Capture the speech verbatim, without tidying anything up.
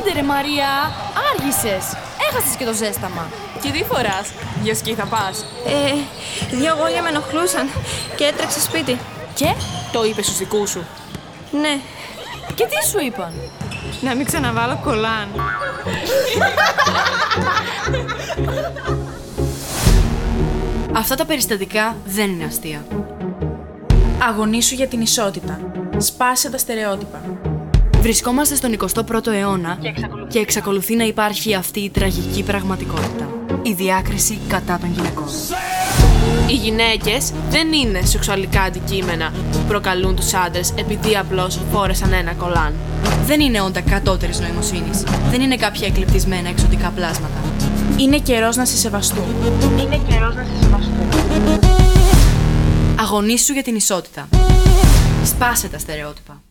Άντε ρε Μαρία, άργησες. Έχασες και το ζέσταμα. Και τι φοράς, για σκι θα πας? Ε, δύο γόλια με ενοχλούσαν και έτρεξα σπίτι. Και, Το είπες στους δικούς σου? Ναι, και τι σου είπαν? να μην ξαναβάλω κολάν. Αυτά τα περιστατικά δεν είναι αστεία. Αγωνίσου για την ισότητα. Σπάσε τα στερεότυπα. Βρισκόμαστε στον εικοστό πρώτο αιώνα και εξακολουθεί. και εξακολουθεί να υπάρχει αυτή η τραγική πραγματικότητα. Η διάκριση κατά των γυναικών. Οι γυναίκες δεν είναι σεξουαλικά αντικείμενα που προκαλούν τους άντρες επειδή απλώς φόρεσαν ένα κολάν. Δεν είναι όντα κατώτερης νοημοσύνης. Δεν είναι κάποια εκλεπτισμένα εξωτικά πλάσματα. Είναι καιρός να σε σεβαστούν. Αγωνίσου για την ισότητα. Σπάσε τα στερεότυπα.